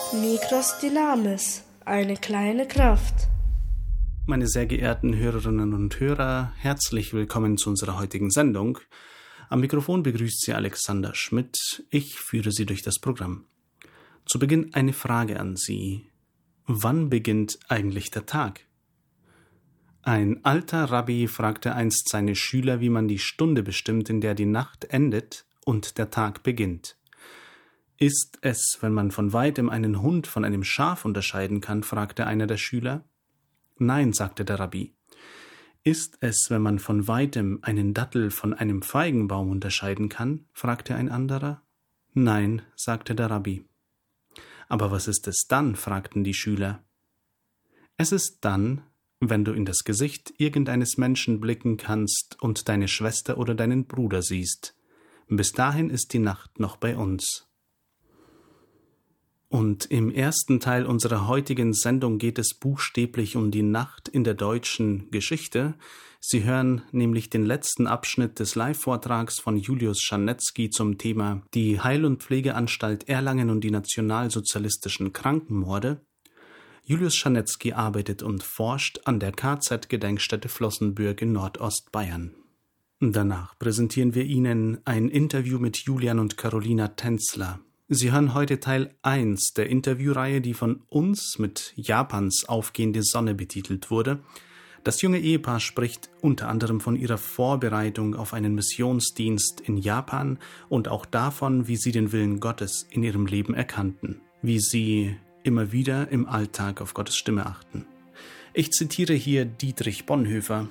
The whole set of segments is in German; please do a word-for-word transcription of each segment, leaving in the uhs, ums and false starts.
Mikros Dynamis, eine kleine Kraft. Meine sehr geehrten Hörerinnen und Hörer, herzlich willkommen zu unserer heutigen Sendung. Am Mikrofon begrüßt Sie Alexander Schmidt. Ich führe Sie durch das Programm. Zu Beginn eine Frage an Sie. Wann beginnt eigentlich der Tag? Ein alter Rabbi fragte einst seine Schüler, wie man die Stunde bestimmt, in der die Nacht endet und der Tag beginnt. Ist es, wenn man von weitem einen Hund von einem Schaf unterscheiden kann, fragte einer der Schüler. Nein, sagte der Rabbi. Ist es, wenn man von weitem einen Dattel von einem Feigenbaum unterscheiden kann, fragte ein anderer. Nein, sagte der Rabbi. Aber was ist es dann, fragten die Schüler. Es ist dann, wenn du in das Gesicht irgendeines Menschen blicken kannst und deine Schwester oder deinen Bruder siehst. Bis dahin ist die Nacht noch bei uns. Und im ersten Teil unserer heutigen Sendung geht es buchstäblich um die Nacht in der deutschen Geschichte. Sie hören nämlich den letzten Abschnitt des Live-Vortrags von Julius Czarnetzky zum Thema die Heil- und Pflegeanstalt Erlangen und die nationalsozialistischen Krankenmorde. Julius Czarnetzky arbeitet und forscht an der K Z-Gedenkstätte Flossenbürg in Nordostbayern. Danach präsentieren wir Ihnen ein Interview mit Julian und Carolina Tänzler. Sie hören heute Teil eins der Interviewreihe, die von uns mit Japans aufgehende Sonne betitelt wurde. Das junge Ehepaar spricht unter anderem von ihrer Vorbereitung auf einen Missionsdienst in Japan und auch davon, wie sie den Willen Gottes in ihrem Leben erkannten, wie sie immer wieder im Alltag auf Gottes Stimme achten. Ich zitiere hier Dietrich Bonhoeffer.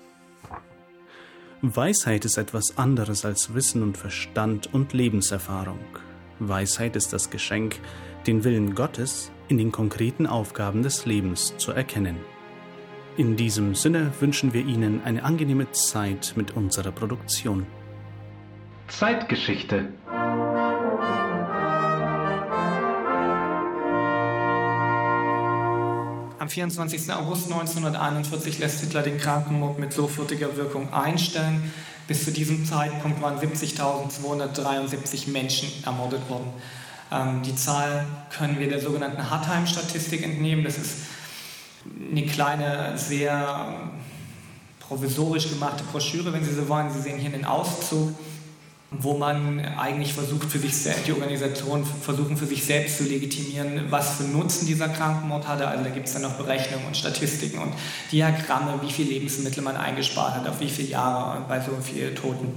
Weisheit ist etwas anderes als Wissen und Verstand und Lebenserfahrung. Weisheit ist das Geschenk, den Willen Gottes in den konkreten Aufgaben des Lebens zu erkennen. In diesem Sinne wünschen wir Ihnen eine angenehme Zeit mit unserer Produktion. Zeitgeschichte. Am vierundzwanzigsten August neunzehnhunderteinundvierzig lässt Hitler den Krankenmord mit sofortiger Wirkung einstellen. Bis zu diesem Zeitpunkt waren siebzigtausendzweihundertdreiundsiebzig Menschen ermordet worden. Ähm, die Zahl können wir der sogenannten Hartheim-Statistik entnehmen. Das ist eine kleine, sehr provisorisch gemachte Broschüre, wenn Sie so wollen. Sie sehen hier einen Auszug, wo man eigentlich versucht, für sich selbst, die Organisation versuchen für sich selbst zu legitimieren, was für Nutzen dieser Krankenmord hatte. Also da gibt es dann noch Berechnungen und Statistiken und Diagramme, wie viel Lebensmittel man eingespart hat, auf wie viele Jahre bei so vielen Toten.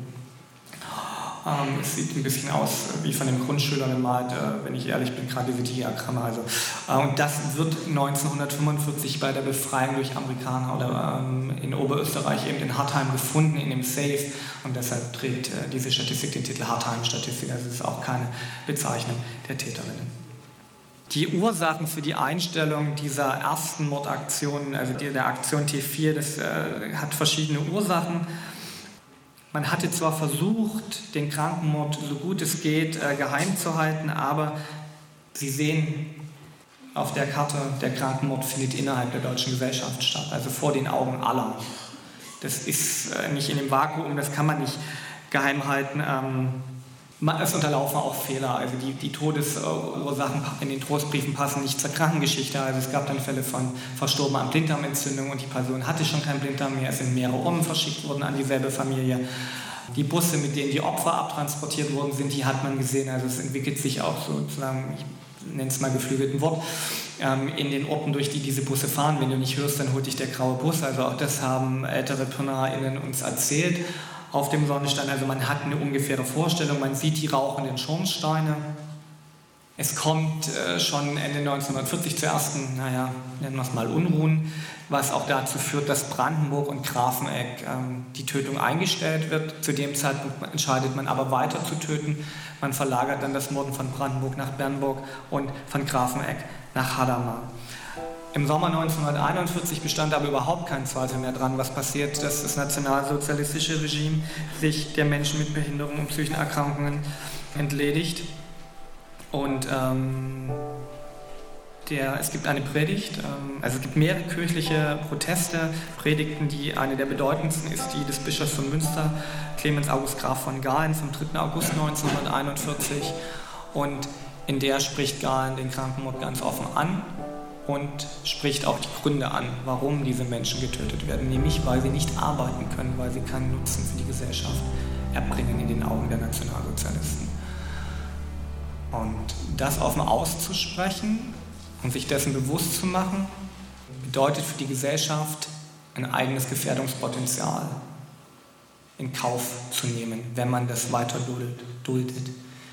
Ähm, es sieht ein bisschen aus wie von dem Grundschüler gemalt, äh, wenn ich ehrlich bin, gerade diese Diagramme. Also. Äh, und das wird neunzehnhundertfünfundvierzig bei der Befreiung durch Amerikaner oder ähm, in Oberösterreich eben in Hartheim gefunden, in dem Safe. Und deshalb trägt äh, diese Statistik den Titel Hartheim-Statistik. Also es ist auch keine Bezeichnung der Täterinnen. Die Ursachen für die Einstellung dieser ersten Mordaktion, also die, der Aktion T vier, das äh, hat verschiedene Ursachen. Man hatte zwar versucht, den Krankenmord so gut es geht äh, geheim zu halten, aber Sie sehen auf der Karte, der Krankenmord findet innerhalb der deutschen Gesellschaft statt, also vor den Augen aller. Das ist äh, nicht in dem Vakuum, das kann man nicht geheim halten. Ähm, es unterlaufen auch Fehler, also die, die Todesursachen in den Trostbriefen passen nicht zur Krankengeschichte. Also es gab dann Fälle von Verstorben an Blinddarmentzündung und die Person hatte schon keinen Blinddarm mehr, es sind mehrere Urnen verschickt worden an dieselbe Familie. Die Busse, mit denen die Opfer abtransportiert worden sind, die hat man gesehen, also es entwickelt sich auch sozusagen, ich nenne es mal geflügelten Wort, in den Orten, durch die diese Busse fahren. Wenn du nicht hörst, dann holt dich der graue Bus, also auch das haben ältere PirnaerInnen uns erzählt. Auf dem Sonnenstein, also man hat eine ungefähre Vorstellung, man sieht die rauchenden Schornsteine. Es kommt äh, schon Ende neunzehnhundertvierzig zu ersten, naja, nennen wir es mal Unruhen, was auch dazu führt, dass Brandenburg und Grafenegg ähm, die Tötung eingestellt wird. Zu dem Zeitpunkt entscheidet man aber weiter zu töten. Man verlagert dann das Morden von Brandenburg nach Bernburg und von Grafenegg nach Hadamar. Im Sommer neunzehnhunderteinundvierzig bestand aber überhaupt kein Zweifel mehr dran, was passiert, dass das nationalsozialistische Regime sich der Menschen mit Behinderungen und psychischen Erkrankungen entledigt. Und ähm, der, es gibt eine Predigt, ähm, also es gibt mehrere kirchliche Proteste, Predigten, die eine der bedeutendsten ist, die des Bischofs von Münster, Clemens August Graf von Galen vom dritten August neunzehnhunderteinundvierzig. Und In der spricht Galen den Krankenmord ganz offen an und spricht auch die Gründe an, warum diese Menschen getötet werden. Nämlich, weil sie nicht arbeiten können, weil sie keinen Nutzen für die Gesellschaft erbringen in den Augen der Nationalsozialisten. Und das offen auszusprechen und sich dessen bewusst zu machen, bedeutet für die Gesellschaft ein eigenes Gefährdungspotenzial in Kauf zu nehmen, wenn man das weiter duldet.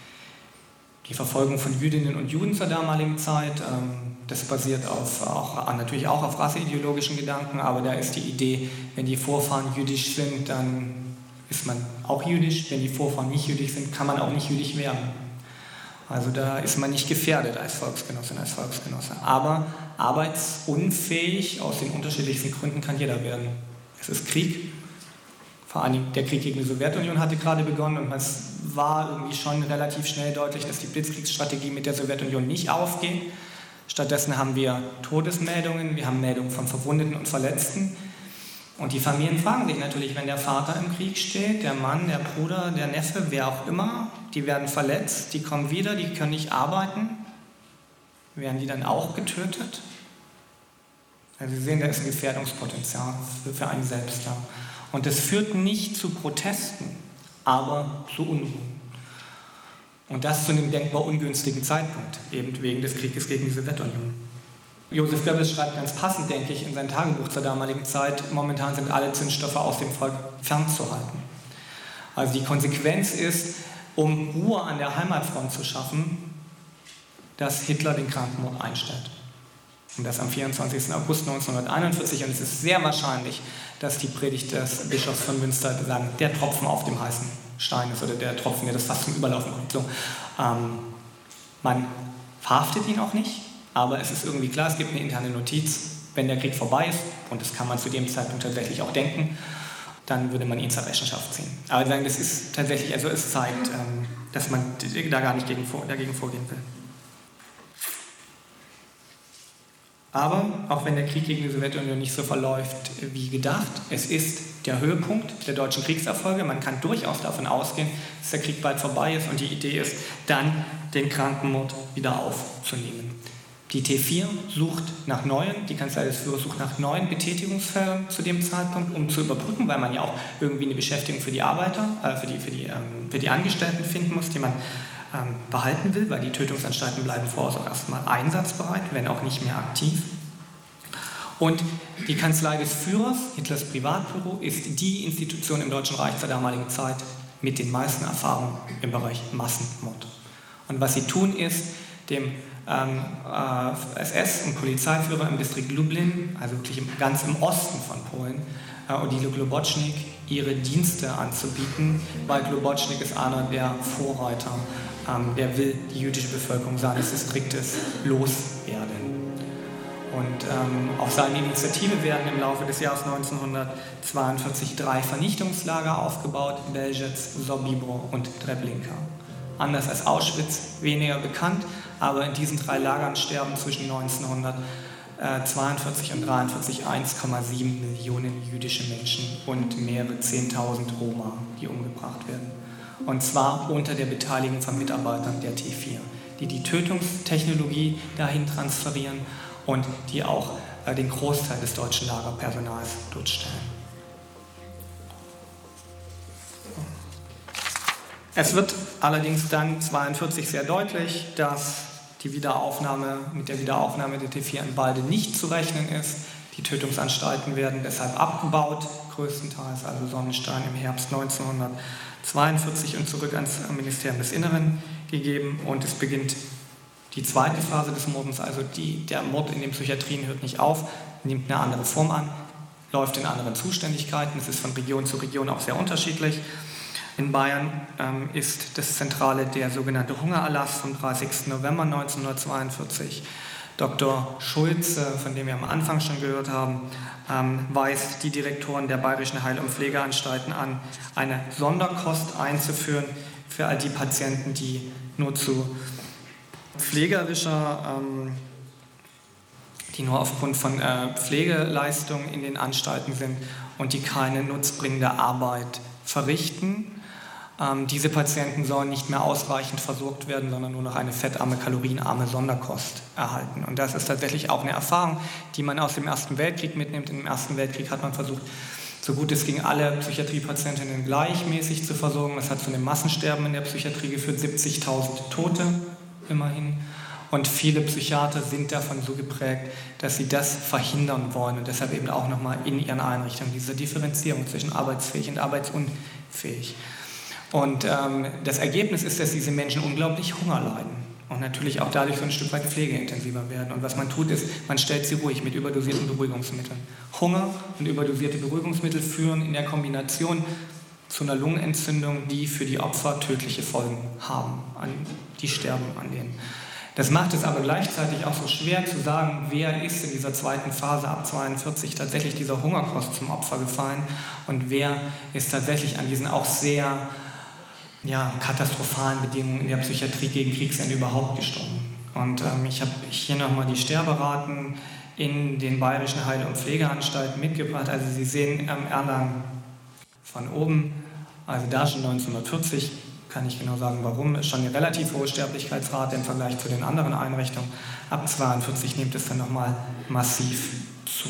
Die Verfolgung von Jüdinnen und Juden zur damaligen Zeit, ähm, das basiert auf, auch, natürlich auch auf rasseideologischen Gedanken, aber da ist die Idee, wenn die Vorfahren jüdisch sind, dann ist man auch jüdisch. Wenn die Vorfahren nicht jüdisch sind, kann man auch nicht jüdisch werden. Also da ist man nicht gefährdet als Volksgenossin, als Volksgenosse. Aber arbeitsunfähig aus den unterschiedlichsten Gründen kann jeder werden. Es ist Krieg. Vor allem der Krieg gegen die Sowjetunion hatte gerade begonnen und es war irgendwie schon relativ schnell deutlich, dass die Blitzkriegsstrategie mit der Sowjetunion nicht aufgeht. Stattdessen haben wir Todesmeldungen, wir haben Meldungen von Verwundeten und Verletzten. Und die Familien fragen sich natürlich, wenn der Vater im Krieg steht, der Mann, der Bruder, der Neffe, wer auch immer, die werden verletzt, die kommen wieder, die können nicht arbeiten. Werden die dann auch getötet? Also Sie sehen, da ist ein Gefährdungspotenzial für, für einen selbst da. Und das führt nicht zu Protesten, aber zu Unruhen. Und das zu einem denkbar ungünstigen Zeitpunkt, eben wegen des Krieges gegen die Sowjetunion. Josef Goebbels schreibt ganz passend, denke ich, in sein Tagebuch zur damaligen Zeit, momentan sind alle Zündstoffe aus dem Volk fernzuhalten. Also die Konsequenz ist, um Ruhe an der Heimatfront zu schaffen, dass Hitler den Krankenmord einstellt. Und das am vierundzwanzigsten August neunzehnhunderteinundvierzig. Und es ist sehr wahrscheinlich, dass die Predigt des Bischofs von Münster sagen, der Tropfen auf dem heißen Stein ist oder der Tropfen, der das fast zum Überlaufen kommt. So, ähm, man verhaftet ihn auch nicht, aber es ist irgendwie klar, es gibt eine interne Notiz, wenn der Krieg vorbei ist, und das kann man zu dem Zeitpunkt tatsächlich auch denken, dann würde man ihn zur Rechenschaft ziehen. Aber sagen, das ist tatsächlich, also es zeigt, ähm, dass man da gar nicht gegen, dagegen vorgehen will. Aber auch wenn der Krieg gegen die Sowjetunion nicht so verläuft wie gedacht, es ist der Höhepunkt der deutschen Kriegserfolge. Man kann durchaus davon ausgehen, dass der Krieg bald vorbei ist und die Idee ist, dann den Krankenmord wieder aufzunehmen. Die T vier sucht nach neuen, die Kanzlei des Führers sucht nach neuen Betätigungsfeldern zu dem Zeitpunkt, um zu überbrücken, weil man ja auch irgendwie eine Beschäftigung für die Arbeiter, äh, für die, für die, ähm, für die Angestellten finden muss, die man ähm, behalten will, weil die Tötungsanstalten bleiben vorerst auch erstmal einsatzbereit, wenn auch nicht mehr aktiv. Und die Kanzlei des Führers, Hitlers Privatbüro, ist die Institution im Deutschen Reich zur damaligen Zeit mit den meisten Erfahrungen im Bereich Massenmord. Und was sie tun ist, dem ähm, äh, S S- und Polizeiführer im Distrikt Lublin, also wirklich im, ganz im Osten von Polen, äh, Odilo Globocnik, ihre Dienste anzubieten, weil Globocnik ist einer der Vorreiter, ähm, der will die jüdische Bevölkerung seines Distriktes loswerden. Und ähm, auf seine Initiative werden im Laufe des Jahres neunzehnhundertzweiundvierzig drei Vernichtungslager aufgebaut, Belzec, Sobibor und Treblinka. Anders als Auschwitz, weniger bekannt, aber in diesen drei Lagern sterben zwischen neunzehnhundertzweiundvierzig und dreiundvierzig eins Komma sieben Millionen jüdische Menschen und mehrere Zehntausend Roma, die umgebracht werden. Und zwar unter der Beteiligung von Mitarbeitern der T vier, die die Tötungstechnologie dahin transferieren und die auch äh, den Großteil des deutschen Lagerpersonals dort stellen. Es wird allerdings dann zweiundvierzig sehr deutlich, dass die Wiederaufnahme, mit der Wiederaufnahme der T vier in Balde nicht zu rechnen ist. Die Tötungsanstalten werden deshalb abgebaut, größtenteils, also Sonnenstein im Herbst neunzehnhundertzweiundvierzig und zurück ans Ministerium des Inneren gegeben, und es beginnt die zweite Phase des Mordens, also die, der Mord in den Psychiatrien hört nicht auf, nimmt eine andere Form an, läuft in anderen Zuständigkeiten, es ist von Region zu Region auch sehr unterschiedlich. In Bayern ähm, ist das Zentrale der sogenannte Hungererlass vom dreißigsten November neunzehnhundertzweiundvierzig. Doktor Schulze, von dem wir am Anfang schon gehört haben, ähm, weist die Direktoren der bayerischen Heil- und Pflegeanstalten an, eine Sonderkost einzuführen für all die Patienten, die nur zu pflegerischer, ähm, die nur aufgrund von äh, Pflegeleistungen in den Anstalten sind und die keine nutzbringende Arbeit verrichten. Ähm, diese Patienten sollen nicht mehr ausreichend versorgt werden, sondern nur noch eine fettarme, kalorienarme Sonderkost erhalten. Und das ist tatsächlich auch eine Erfahrung, die man aus dem Ersten Weltkrieg mitnimmt. Im Ersten Weltkrieg hat man versucht, so gut es ging, alle Psychiatriepatientinnen gleichmäßig zu versorgen. Das hat zu einem Massensterben in der Psychiatrie geführt, siebzigtausend Tote immerhin. Und viele Psychiater sind davon so geprägt, dass sie das verhindern wollen und deshalb eben auch nochmal in ihren Einrichtungen diese Differenzierung zwischen arbeitsfähig und arbeitsunfähig. Und ähm, das Ergebnis ist, dass diese Menschen unglaublich Hunger leiden und natürlich auch dadurch so ein Stück weit pflegeintensiver werden. Und was man tut, ist, man stellt sie ruhig mit überdosierten Beruhigungsmitteln. Hunger und überdosierte Beruhigungsmittel führen in der Kombination zu einer Lungenentzündung, die für die Opfer tödliche Folgen haben. Die sterben an denen. Das macht es aber gleichzeitig auch so schwer zu sagen, wer ist in dieser zweiten Phase ab zweiundvierzig tatsächlich dieser Hungerkost zum Opfer gefallen und wer ist tatsächlich an diesen auch sehr ja, katastrophalen Bedingungen in der Psychiatrie gegen Kriegsende überhaupt gestorben. Und ähm, ich habe hier nochmal die Sterberaten in den bayerischen Heil- und Pflegeanstalten mitgebracht. Also Sie sehen ähm, Erlangen von oben, also da schon neunzehnhundertvierzig, kann ich genau sagen, warum, ist schon eine relativ hohe Sterblichkeitsrate im Vergleich zu den anderen Einrichtungen. Ab zweiundvierzig nimmt es dann nochmal massiv zu.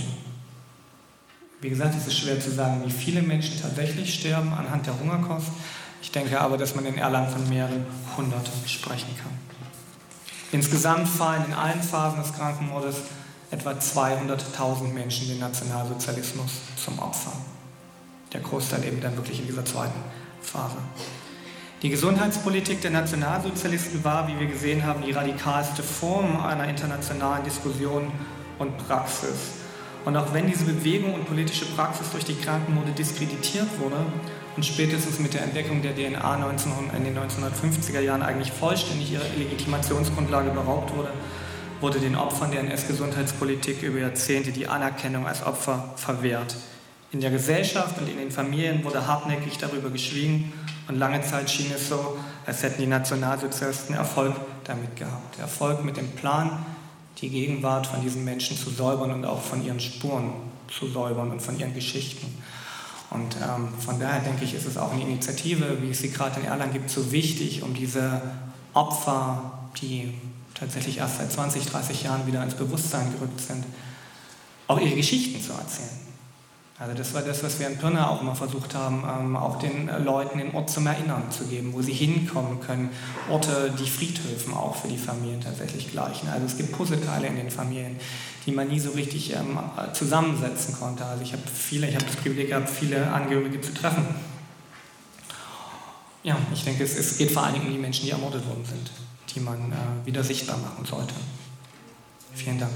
Wie gesagt, es ist schwer zu sagen, wie viele Menschen tatsächlich sterben anhand der Hungerkost. Ich denke aber, dass man in Erlangen von mehreren hundert sprechen kann. Insgesamt fallen in allen Phasen des Krankenmordes etwa zweihunderttausend Menschen den Nationalsozialismus zum Opfer. Der Großteil eben dann wirklich in dieser zweiten Phase. Die Gesundheitspolitik der Nationalsozialisten war, wie wir gesehen haben, die radikalste Form einer internationalen Diskussion und Praxis. Und auch wenn diese Bewegung und politische Praxis durch die Krankenmorde diskreditiert wurde und spätestens mit der Entdeckung der D N A in den neunzehnhundertfünfziger Jahren eigentlich vollständig ihrer Legitimationsgrundlage beraubt wurde, wurde den Opfern der N S-Gesundheitspolitik über Jahrzehnte die Anerkennung als Opfer verwehrt. In der Gesellschaft und in den Familien wurde hartnäckig darüber geschwiegen und lange Zeit schien es so, als hätten die Nationalsozialisten Erfolg damit gehabt. Erfolg mit dem Plan, die Gegenwart von diesen Menschen zu säubern und auch von ihren Spuren zu säubern und von ihren Geschichten. Und ähm, von daher denke ich, ist es auch eine Initiative, wie es sie gerade in Erlangen gibt, so wichtig, um diese Opfer, die tatsächlich erst seit zwanzig, dreißig Jahren wieder ins Bewusstsein gerückt sind, auch ihre Geschichten zu erzählen. Also das war das, was wir in Pirna auch immer versucht haben, ähm, auch den äh, Leuten den Ort zum Erinnern zu geben, wo sie hinkommen können. Orte, die Friedhöfen auch für die Familien tatsächlich gleichen. Also es gibt Puzzleteile in den Familien, die man nie so richtig ähm, zusammensetzen konnte. Also ich habe viele, ich habe das Privileg gehabt, viele Angehörige zu treffen. Ja, ich denke, es, es geht vor allen Dingen um die Menschen, die ermordet worden sind, die man äh, wieder sichtbar machen sollte. Vielen Dank.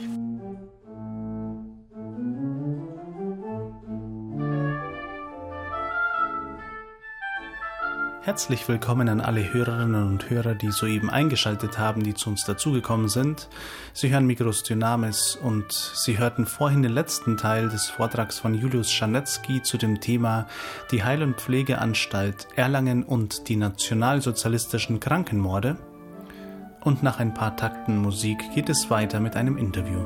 Herzlich willkommen an alle Hörerinnen und Hörer, die soeben eingeschaltet haben, die zu uns dazugekommen sind. Sie hören Migros Dynamis und Sie hörten vorhin den letzten Teil des Vortrags von Julius Czarnecki zu dem Thema die Heil- und Pflegeanstalt Erlangen und die nationalsozialistischen Krankenmorde. Und nach ein paar Takten Musik geht es weiter mit einem Interview.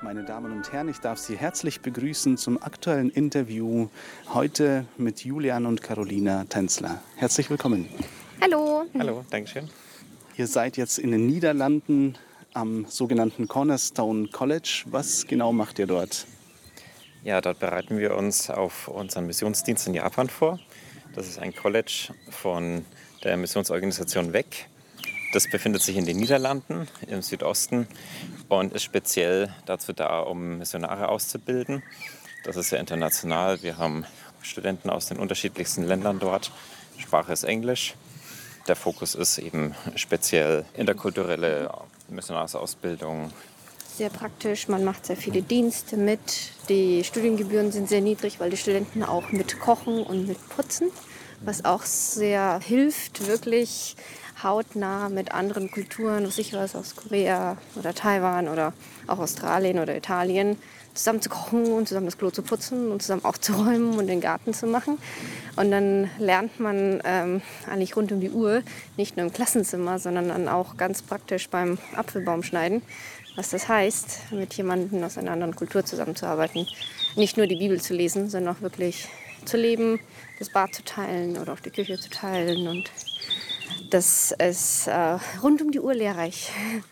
Meine Damen und Herren, ich darf Sie herzlich begrüßen zum aktuellen Interview heute mit Julian und Carolina Tänzler. Herzlich willkommen. Hallo. Hallo, Dankeschön. Ihr seid jetzt in den Niederlanden am sogenannten Cornerstone College. Was genau macht ihr dort? Ja, dort bereiten wir uns auf unseren Missionsdienst in Japan vor. Das ist ein College von der Missionsorganisation W E C. Das befindet sich in den Niederlanden im Südosten und ist speziell dazu da, um Missionare auszubilden. Das ist sehr international. Wir haben Studenten aus den unterschiedlichsten Ländern dort. Sprache ist Englisch. Der Fokus ist eben speziell interkulturelle Missionarsausbildung. Sehr praktisch, man macht sehr viele Dienste mit. Die Studiengebühren sind sehr niedrig, weil die Studenten auch mit kochen und mit putzen, was auch sehr hilft, wirklich hautnah mit anderen Kulturen, was ich weiß, aus Korea oder Taiwan oder auch Australien oder Italien, zusammen zu kochen und zusammen das Klo zu putzen und zusammen aufzuräumen und den Garten zu machen. Und dann lernt man ähm, eigentlich rund um die Uhr, nicht nur im Klassenzimmer, sondern dann auch ganz praktisch beim Apfelbaum schneiden, was das heißt, mit jemandem aus einer anderen Kultur zusammenzuarbeiten. Nicht nur die Bibel zu lesen, sondern auch wirklich zu leben, das Bad zu teilen oder auch die Küche zu teilen. Und das ist äh, rund um die Uhr lehrreich.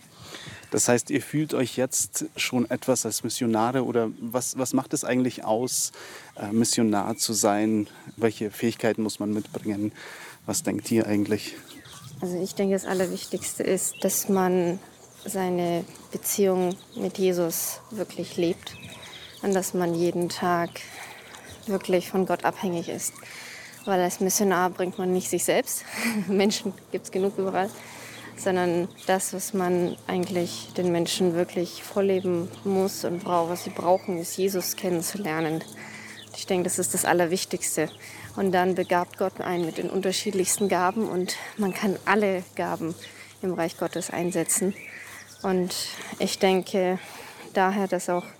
Das heißt, ihr fühlt euch jetzt schon etwas als Missionare oder was, was macht es eigentlich aus, äh, Missionar zu sein? Welche Fähigkeiten muss man mitbringen? Was denkt ihr eigentlich? Also ich denke, das Allerwichtigste ist, dass man seine Beziehung mit Jesus wirklich lebt und dass man jeden Tag wirklich von Gott abhängig ist. Weil als Missionar bringt man nicht sich selbst, Menschen gibt es genug überall, sondern das, was man eigentlich den Menschen wirklich vorleben muss und braucht, was sie brauchen, ist Jesus kennenzulernen. Ich denke, das ist das Allerwichtigste. Und dann begabt Gott einen mit den unterschiedlichsten Gaben und man kann alle Gaben im Reich Gottes einsetzen. Und ich denke daher, dass auch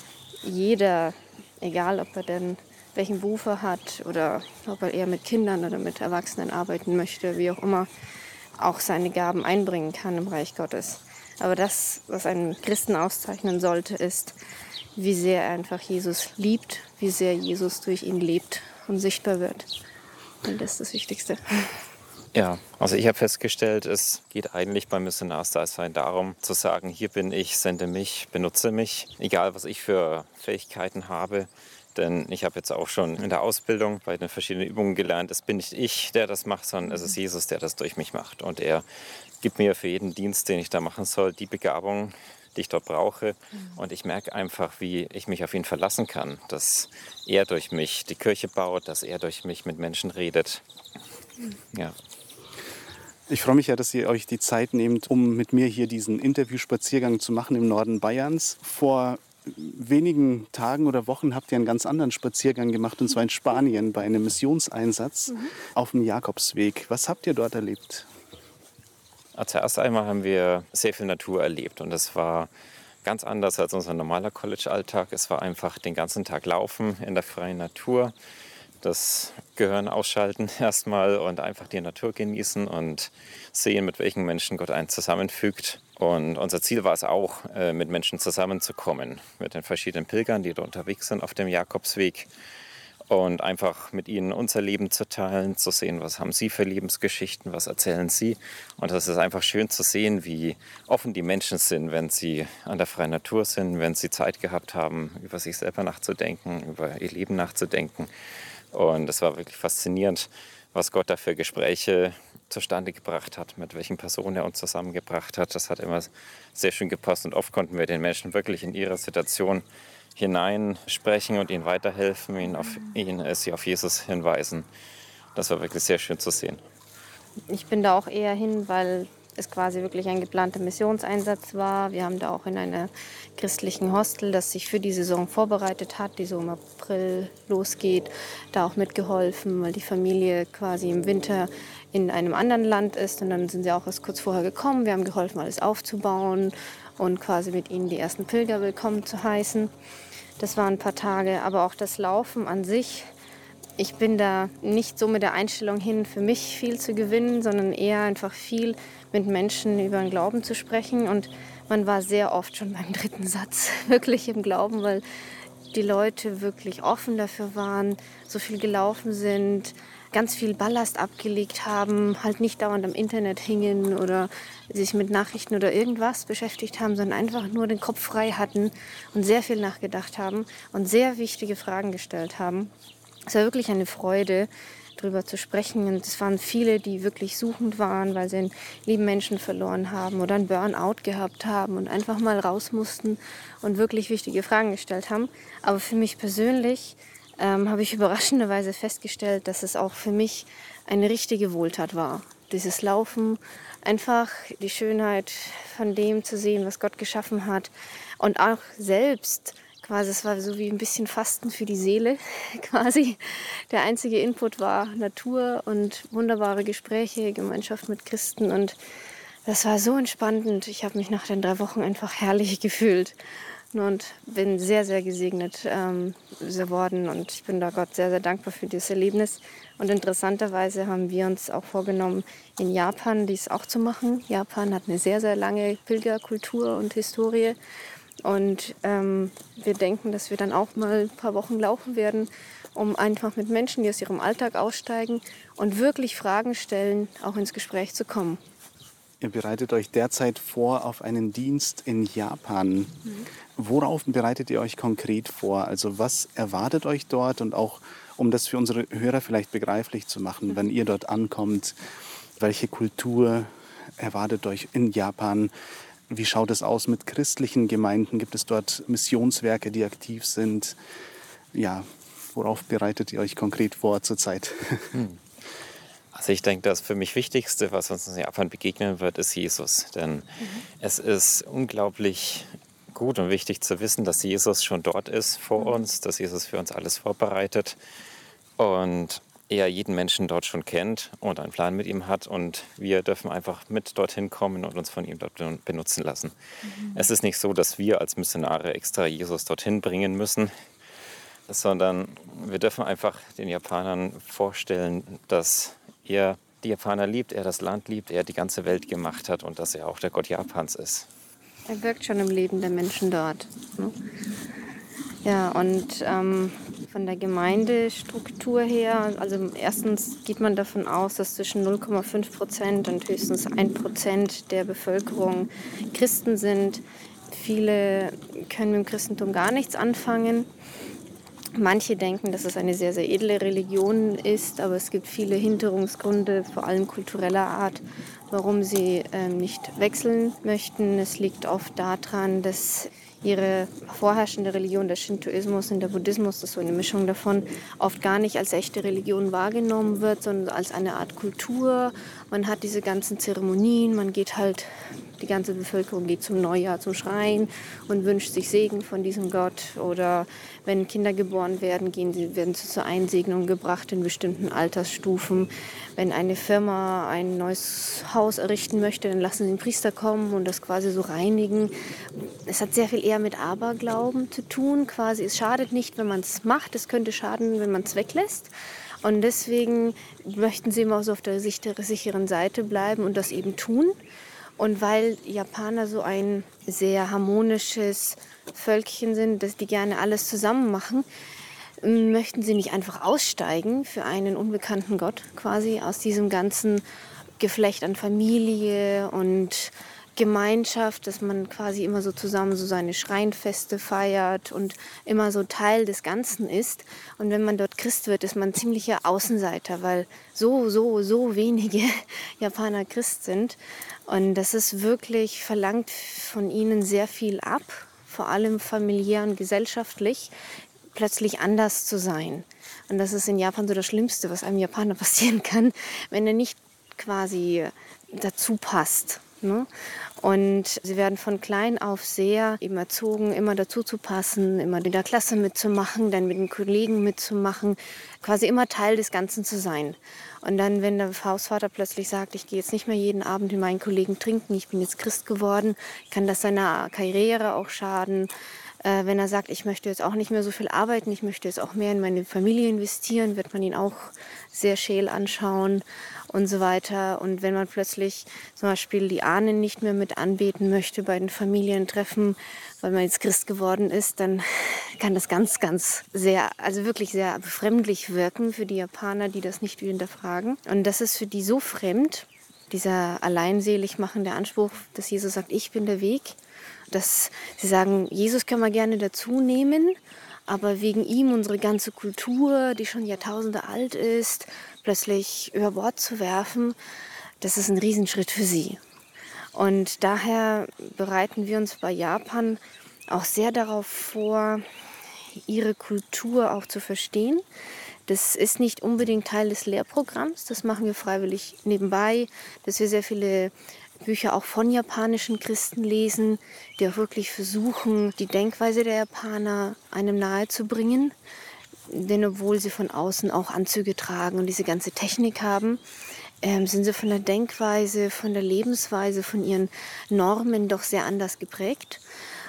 jeder, egal ob er denn welchen Beruf er hat oder ob er eher mit Kindern oder mit Erwachsenen arbeiten möchte, wie auch immer, auch seine Gaben einbringen kann im Reich Gottes. Aber das, was einen Christen auszeichnen sollte, ist, wie sehr er einfach Jesus liebt, wie sehr Jesus durch ihn lebt und sichtbar wird. Und das ist das Wichtigste. Ja, also ich habe festgestellt, es geht eigentlich beim Missionarsdasein darum, zu sagen, hier bin ich, sende mich, benutze mich, egal was ich für Fähigkeiten habe. Denn ich habe jetzt auch schon in der Ausbildung bei den verschiedenen Übungen gelernt, es bin nicht ich, der das macht, sondern es ist Jesus, der das durch mich macht. Und er gibt mir für jeden Dienst, den ich da machen soll, die Begabung, die ich dort brauche. Und ich merke einfach, wie ich mich auf ihn verlassen kann, dass er durch mich die Kirche baut, dass er durch mich mit Menschen redet. Ja. Ich freue mich ja, dass ihr euch die Zeit nehmt, um mit mir hier diesen Interviewspaziergang zu machen im Norden Bayerns. Vor wenigen Tagen oder Wochen habt ihr einen ganz anderen Spaziergang gemacht, und zwar in Spanien bei einem Missionseinsatz mhm. auf dem Jakobsweg. Was habt ihr dort erlebt? Zuerst einmal haben wir sehr viel Natur erlebt und das war ganz anders als unser normaler College-Alltag. Es war einfach den ganzen Tag laufen in der freien Natur, das Gehirn ausschalten erstmal und einfach die Natur genießen und sehen, mit welchen Menschen Gott einen zusammenfügt. Und unser Ziel war es auch, mit Menschen zusammenzukommen, mit den verschiedenen Pilgern, die da unterwegs sind auf dem Jakobsweg. Und einfach mit ihnen unser Leben zu teilen, zu sehen, was haben sie für Lebensgeschichten, was erzählen sie. Und es ist einfach schön zu sehen, wie offen die Menschen sind, wenn sie an der freien Natur sind, wenn sie Zeit gehabt haben, über sich selber nachzudenken, über ihr Leben nachzudenken. Und es war wirklich faszinierend, was Gott da für Gespräche zustande gebracht hat, mit welchen Personen er uns zusammengebracht hat. Das hat immer sehr schön gepasst und oft konnten wir den Menschen wirklich in ihrer Situation hineinsprechen und ihnen weiterhelfen, ihnen auf, ihnen, äh, sie auf Jesus hinweisen. Das war wirklich sehr schön zu sehen. Ich bin da auch eher hin, weil es quasi wirklich ein geplanter Missionseinsatz war. Wir haben da auch in einer christlichen Hostel, das sich für die Saison vorbereitet hat, die so im April losgeht, da auch mitgeholfen, weil die Familie quasi im Winter in einem anderen Land ist. Und dann sind sie auch erst kurz vorher gekommen. Wir haben geholfen, alles aufzubauen und quasi mit ihnen die ersten Pilger willkommen zu heißen. Das waren ein paar Tage, aber auch das Laufen an sich. Ich bin da nicht so mit der Einstellung hin, für mich viel zu gewinnen, sondern eher einfach viel mit Menschen über den Glauben zu sprechen. Und man war sehr oft schon beim dritten Satz wirklich im Glauben, weil die Leute wirklich offen dafür waren, so viel gelaufen sind, ganz viel Ballast abgelegt haben, halt nicht dauernd am Internet hingen oder sich mit Nachrichten oder irgendwas beschäftigt haben, sondern einfach nur den Kopf frei hatten und sehr viel nachgedacht haben und sehr wichtige Fragen gestellt haben. Es war wirklich eine Freude, darüber zu sprechen. Und es waren viele, die wirklich suchend waren, weil sie einen lieben Menschen verloren haben oder einen Burnout gehabt haben und einfach mal raus mussten und wirklich wichtige Fragen gestellt haben. Aber für mich persönlich ähm, habe ich überraschenderweise festgestellt, dass es auch für mich eine richtige Wohltat war. Dieses Laufen, einfach die Schönheit von dem zu sehen, was Gott geschaffen hat und auch selbst quasi, es war so wie ein bisschen Fasten für die Seele quasi. Der einzige Input war Natur und wunderbare Gespräche, Gemeinschaft mit Christen und das war so entspannend. Ich habe mich nach den drei Wochen einfach herrlich gefühlt und bin sehr, sehr gesegnet ähm, geworden und ich bin da Gott sehr, sehr dankbar für dieses Erlebnis. Und interessanterweise haben wir uns auch vorgenommen, in Japan dies auch zu machen. Japan hat eine sehr, sehr lange Pilgerkultur und Historie. Und ähm, wir denken, dass wir dann auch mal ein paar Wochen laufen werden, um einfach mit Menschen, die aus ihrem Alltag aussteigen und wirklich Fragen stellen, auch ins Gespräch zu kommen. Ihr bereitet euch derzeit vor auf einen Dienst in Japan. Mhm. Worauf bereitet ihr euch konkret vor? Also was erwartet euch dort? Und auch, um das für unsere Hörer vielleicht begreiflich zu machen, mhm. wenn ihr dort ankommt, welche Kultur erwartet euch in Japan? Wie schaut es aus mit christlichen Gemeinden? Gibt es dort Missionswerke, die aktiv sind? Ja, worauf bereitet ihr euch konkret vor zurzeit? Hm. Also ich denke, das für mich Wichtigste, was uns in Japan begegnen wird, ist Jesus. Denn mhm. es ist unglaublich gut und wichtig zu wissen, dass Jesus schon dort ist vor mhm. uns, dass Jesus für uns alles vorbereitet und er jeden Menschen dort schon kennt und einen Plan mit ihm hat und wir dürfen einfach mit dorthin kommen und uns von ihm dort benutzen lassen. Mhm. Es ist nicht so, dass wir als Missionare extra Jesus dorthin bringen müssen, sondern wir dürfen einfach den Japanern vorstellen, dass er die Japaner liebt, er das Land liebt, er die ganze Welt gemacht hat und dass er auch der Gott Japans ist. Er wirkt schon im Leben der Menschen dort. Ne? Ja, und ähm, von der Gemeindestruktur her, also erstens geht man davon aus, dass zwischen null Komma fünf Prozent und höchstens ein Prozent der Bevölkerung Christen sind. Viele können mit dem Christentum gar nichts anfangen. Manche denken, dass es eine sehr, sehr edle Religion ist, aber es gibt viele Hinderungsgründe, vor allem kultureller Art, warum sie ähm, nicht wechseln möchten. Es liegt oft daran, dass ihre vorherrschende Religion, der Shintoismus und der Buddhismus, das ist so eine Mischung davon, oft gar nicht als echte Religion wahrgenommen wird, sondern als eine Art Kultur. Man hat diese ganzen Zeremonien, man geht halt, die ganze Bevölkerung geht zum Neujahr, zum Schrein und wünscht sich Segen von diesem Gott. Oder wenn Kinder geboren werden, gehen sie, werden sie zur Einsegnung gebracht in bestimmten Altersstufen. Wenn eine Firma ein neues Haus errichten möchte, dann lassen sie den Priester kommen und das quasi so reinigen. Es hat sehr viel eher mit Aberglauben zu tun. Quasi, es schadet nicht, wenn man es macht. Es könnte schaden, wenn man es weglässt. Und deswegen möchten sie immer so auf der sicheren Seite bleiben und das eben tun. Und weil Japaner so ein sehr harmonisches Völkchen sind, dass die gerne alles zusammen machen, möchten sie nicht einfach aussteigen für einen unbekannten Gott, quasi aus diesem ganzen Geflecht an Familie und Gemeinschaft, dass man quasi immer so zusammen so seine Schreinfeste feiert und immer so Teil des Ganzen ist. Und wenn man dort Christ wird, ist man ein ziemlicher Außenseiter, weil so, so, so wenige Japaner Christ sind. Und das ist wirklich, verlangt von ihnen sehr viel ab, vor allem familiär und gesellschaftlich, plötzlich anders zu sein. Und das ist in Japan so das Schlimmste, was einem Japaner passieren kann, wenn er nicht quasi dazu passt. Ne? Und sie werden von klein auf sehr eben erzogen, immer dazu zu passen, immer in der Klasse mitzumachen, dann mit den Kollegen mitzumachen, quasi immer Teil des Ganzen zu sein. Und dann, wenn der Hausvater plötzlich sagt, ich gehe jetzt nicht mehr jeden Abend mit meinen Kollegen trinken, ich bin jetzt Christ geworden, kann das seiner Karriere auch schaden. Äh, wenn er sagt, ich möchte jetzt auch nicht mehr so viel arbeiten, ich möchte jetzt auch mehr in meine Familie investieren, wird man ihn auch sehr scheel anschauen. und so weiter. Und wenn man plötzlich zum Beispiel die Ahnen nicht mehr mit anbeten möchte bei den Familientreffen, weil man jetzt Christ geworden ist, dann kann das ganz, ganz sehr, also wirklich sehr befremdlich wirken für die Japaner, die das nicht hinterfragen. Und das ist für die so fremd, dieser alleinselig machende Anspruch, dass Jesus sagt, ich bin der Weg, dass sie sagen, Jesus können wir gerne dazu nehmen, aber wegen ihm unsere ganze Kultur, die schon Jahrtausende alt ist, plötzlich über Bord zu werfen, das ist ein Riesenschritt für sie. Und daher bereiten wir uns bei Japan auch sehr darauf vor, ihre Kultur auch zu verstehen. Das ist nicht unbedingt Teil des Lehrprogramms, das machen wir freiwillig nebenbei, dass wir sehr viele Bücher auch von japanischen Christen lesen, die auch wirklich versuchen, die Denkweise der Japaner einem nahezubringen. Denn obwohl sie von außen auch Anzüge tragen und diese ganze Technik haben, ähm, sind sie von der Denkweise, von der Lebensweise, von ihren Normen doch sehr anders geprägt.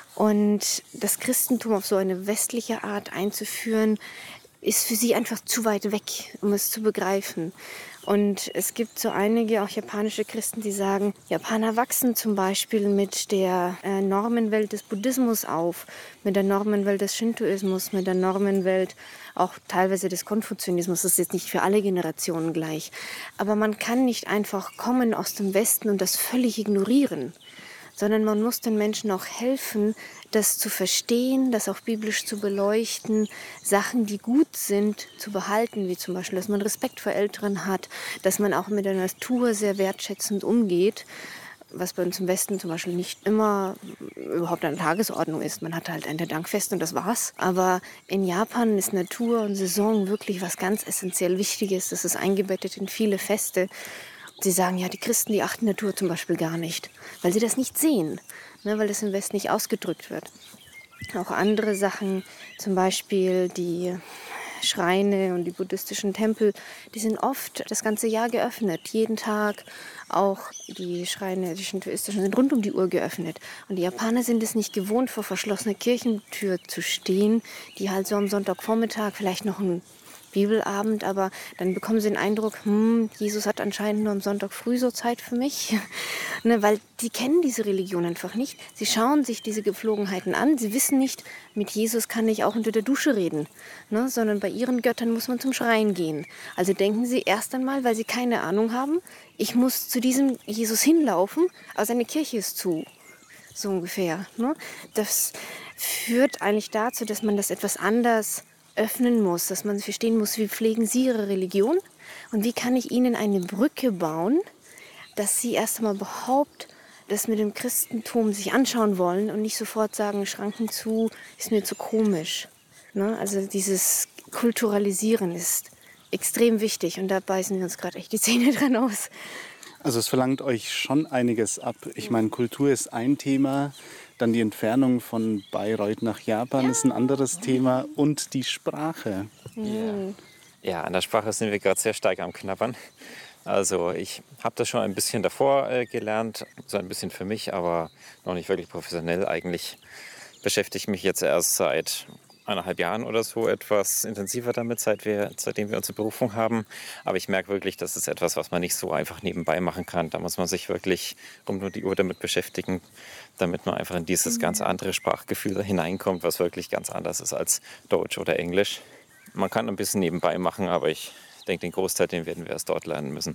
Und das Christentum auf so eine westliche Art einzuführen, ist für sie einfach zu weit weg, um es zu begreifen. Und es gibt so einige, auch japanische Christen, die sagen, Japaner wachsen zum Beispiel mit der äh, Normenwelt des Buddhismus auf, mit der Normenwelt des Shintoismus, mit der Normenwelt auch teilweise des Konfuzianismus. Das ist jetzt nicht für alle Generationen gleich. Aber man kann nicht einfach kommen aus dem Westen und das völlig ignorieren, sondern man muss den Menschen auch helfen, das zu verstehen, das auch biblisch zu beleuchten, Sachen, die gut sind, zu behalten, wie zum Beispiel, dass man Respekt vor Älteren hat, dass man auch mit der Natur sehr wertschätzend umgeht, was bei uns im Westen zum Beispiel nicht immer überhaupt an der Tagesordnung ist. Man hat halt ein Dankfest und das war's. Aber in Japan ist Natur und Saison wirklich was ganz essentiell Wichtiges. Das ist eingebettet in viele Feste. Sie sagen, ja, die Christen, die achten Natur zum Beispiel gar nicht, weil sie das nicht sehen, ne, weil das im Westen nicht ausgedrückt wird. Auch andere Sachen, zum Beispiel die Schreine und die buddhistischen Tempel, die sind oft das ganze Jahr geöffnet, jeden Tag. Auch die Schreine, die shintoistischen, sind rund um die Uhr geöffnet. Und die Japaner sind es nicht gewohnt, vor verschlossener Kirchentür zu stehen, die halt so am Sonntagvormittag vielleicht noch ein Bibelabend, aber dann bekommen sie den Eindruck, hm, Jesus hat anscheinend nur am Sonntag früh so Zeit für mich, ne, weil die kennen diese Religion einfach nicht. Sie schauen sich diese Gepflogenheiten an, sie wissen nicht, mit Jesus kann ich auch unter der Dusche reden, ne, sondern bei ihren Göttern muss man zum Schrein gehen. Also denken sie erst einmal, weil sie keine Ahnung haben, ich muss zu diesem Jesus hinlaufen, aber seine Kirche ist zu. So ungefähr. Ne? Das führt eigentlich dazu, dass man das etwas anders öffnen muss, dass man verstehen muss, wie pflegen Sie Ihre Religion und wie kann ich Ihnen eine Brücke bauen, dass Sie erst einmal überhaupt das mit dem Christentum sich anschauen wollen und nicht sofort sagen, Schranken zu, ist mir zu komisch. Ne? Also dieses Kulturalisieren ist extrem wichtig und da beißen wir uns gerade echt die Zähne dran aus. Also es verlangt euch schon einiges ab. Ich meine, Kultur ist ein Thema, dann die Entfernung von Bayreuth nach Japan ja. ist ein anderes Thema und die Sprache. Ja, ja, an der Sprache sind wir gerade sehr stark am Knabbern. Also ich habe das schon ein bisschen davor äh, gelernt, so ein bisschen für mich, aber noch nicht wirklich professionell. Eigentlich beschäftige ich mich jetzt erst seit eineinhalb Jahren oder so etwas intensiver damit, seit wir, seitdem wir unsere Berufung haben. Aber ich merke wirklich, das ist etwas, was man nicht so einfach nebenbei machen kann. Da muss man sich wirklich rund um die Uhr damit beschäftigen, damit man einfach in dieses ganz andere Sprachgefühl hineinkommt, was wirklich ganz anders ist als Deutsch oder Englisch. Man kann ein bisschen nebenbei machen, aber ich denke, den Großteil, den werden wir erst dort lernen müssen.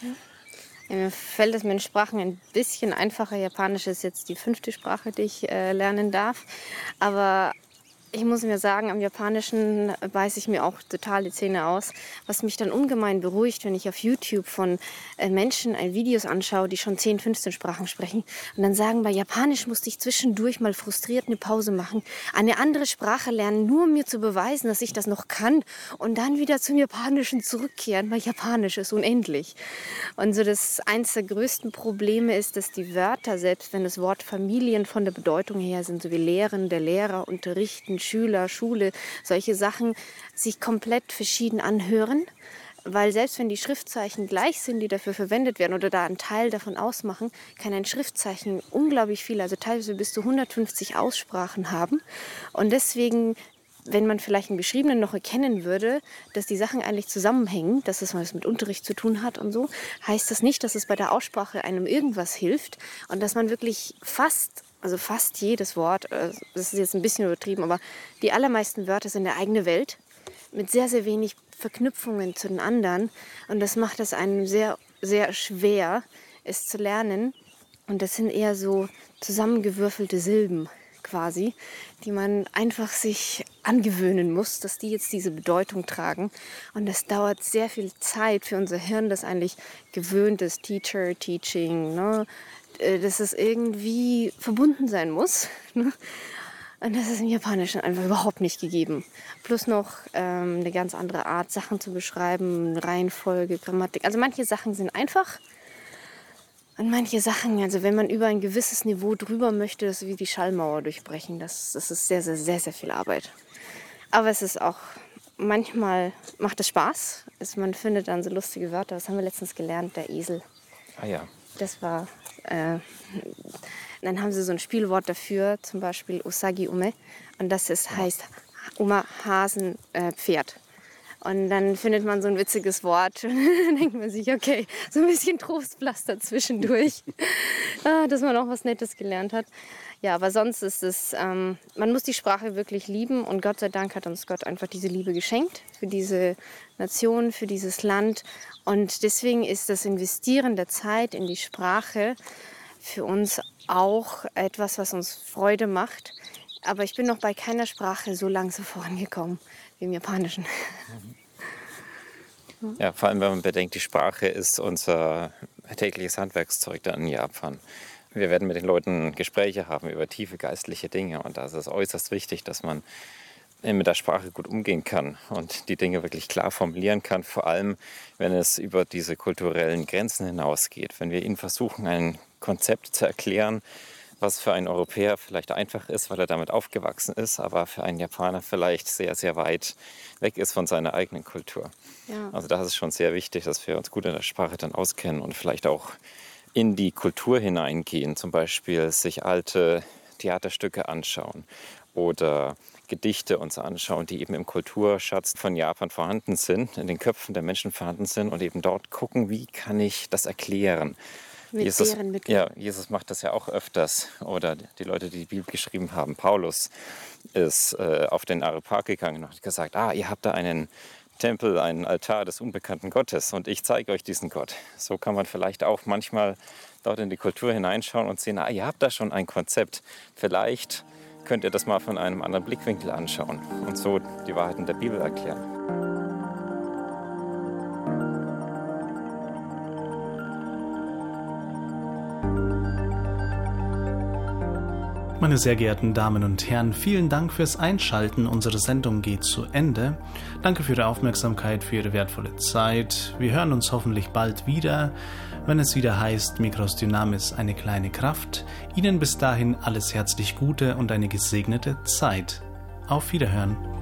Ja, mir fällt es mit den Sprachen ein bisschen einfacher. Japanisch ist jetzt die fünfte Sprache, die ich äh, lernen darf. Aber ich muss mir sagen, am Japanischen beiße ich mir auch total die Zähne aus, was mich dann ungemein beruhigt, wenn ich auf YouTube von äh, Menschen äh, Videos anschaue, die schon zehn, fünfzehn Sprachen sprechen und dann sagen, bei Japanisch musste ich zwischendurch mal frustriert eine Pause machen, eine andere Sprache lernen, nur um mir zu beweisen, dass ich das noch kann und dann wieder zum Japanischen zurückkehren, weil Japanisch ist unendlich. Und so das eins der größten Probleme ist, dass die Wörter, selbst wenn das Wort Familien von der Bedeutung her sind, so wie Lehren, der Lehrer, Unterrichten, Schüler, Schule, solche Sachen sich komplett verschieden anhören, weil selbst wenn die Schriftzeichen gleich sind, die dafür verwendet werden oder da einen Teil davon ausmachen, kann ein Schriftzeichen unglaublich viel, also teilweise bis zu hundertfünfzig Aussprachen haben und deswegen wenn man vielleicht im Beschriebenen noch erkennen würde, dass die Sachen eigentlich zusammenhängen, dass es was mit Unterricht zu tun hat und so, heißt das nicht, dass es bei der Aussprache einem irgendwas hilft und dass man wirklich fast, also fast jedes Wort, das ist jetzt ein bisschen übertrieben, aber die allermeisten Wörter sind eine eigene Welt mit sehr, sehr wenig Verknüpfungen zu den anderen und das macht es einem sehr, sehr schwer, es zu lernen. Und das sind eher so zusammengewürfelte Silben quasi, die man einfach sich angewöhnen muss, dass die jetzt diese Bedeutung tragen. Und das dauert sehr viel Zeit für unser Hirn, das eigentlich gewöhnt ist, Teacher, Teaching, ne? Dass es irgendwie verbunden sein muss. Ne? Und das ist im Japanischen einfach überhaupt nicht gegeben. Plus noch ähm, eine ganz andere Art, Sachen zu beschreiben, Reihenfolge, Grammatik. Also manche Sachen sind einfach. Und manche Sachen, also wenn man über ein gewisses Niveau drüber möchte, das ist wie die Schallmauer durchbrechen. Das, das ist sehr, sehr, sehr, sehr viel Arbeit. Aber es ist auch, manchmal macht es Spaß. Es, man findet dann so lustige Wörter. Was haben wir letztens gelernt? Der Esel. Ah ja. Das war, äh, dann haben sie so ein Spielwort dafür, zum Beispiel Usagi Ume. Und das ist, heißt Uma, Hasen, äh, Pferd. Und dann findet man so ein witziges Wort und dann denkt man sich, okay, so ein bisschen Trostpflaster zwischendurch, dass man auch was Nettes gelernt hat. Ja, aber sonst ist es, ähm, man muss die Sprache wirklich lieben und Gott sei Dank hat uns Gott einfach diese Liebe geschenkt für diese Nation, für dieses Land. Und deswegen ist das Investieren der Zeit in die Sprache für uns auch etwas, was uns Freude macht. Aber ich bin noch bei keiner Sprache so langsam vorangekommen wie im Japanischen. Ja, vor allem, wenn man bedenkt, die Sprache ist unser tägliches Handwerkszeug da in Japan. Wir werden mit den Leuten Gespräche haben über tiefe geistliche Dinge und da ist es äußerst wichtig, dass man mit der Sprache gut umgehen kann und die Dinge wirklich klar formulieren kann, vor allem, wenn es über diese kulturellen Grenzen hinausgeht. Wenn wir ihnen versuchen, ein Konzept zu erklären, was für einen Europäer vielleicht einfach ist, weil er damit aufgewachsen ist, aber für einen Japaner vielleicht sehr, sehr weit weg ist von seiner eigenen Kultur. Ja. Also da ist es schon sehr wichtig, dass wir uns gut in der Sprache dann auskennen und vielleicht auch in die Kultur hineingehen, zum Beispiel sich alte Theaterstücke anschauen oder Gedichte uns anschauen, die eben im Kulturschatz von Japan vorhanden sind, in den Köpfen der Menschen vorhanden sind und eben dort gucken, wie kann ich das erklären. Mit Jesus, deren Mitteln. ja, Jesus macht das ja auch öfters. Oder die Leute, die die Bibel geschrieben haben, Paulus ist äh, auf den Areopag gegangen und hat gesagt, ah, ihr habt da einen Tempel, einen Altar des unbekannten Gottes und ich zeige euch diesen Gott. So kann man vielleicht auch manchmal dort in die Kultur hineinschauen und sehen, ah, ihr habt da schon ein Konzept. Vielleicht könnt ihr das mal von einem anderen Blickwinkel anschauen und so die Wahrheiten der Bibel erklären. Meine sehr geehrten Damen und Herren, vielen Dank fürs Einschalten. Unsere Sendung geht zu Ende. Danke für Ihre Aufmerksamkeit, für Ihre wertvolle Zeit. Wir hören uns hoffentlich bald wieder, wenn es wieder heißt, Mikros Dynamis, eine kleine Kraft. Ihnen bis dahin alles herzlich Gute und eine gesegnete Zeit. Auf Wiederhören.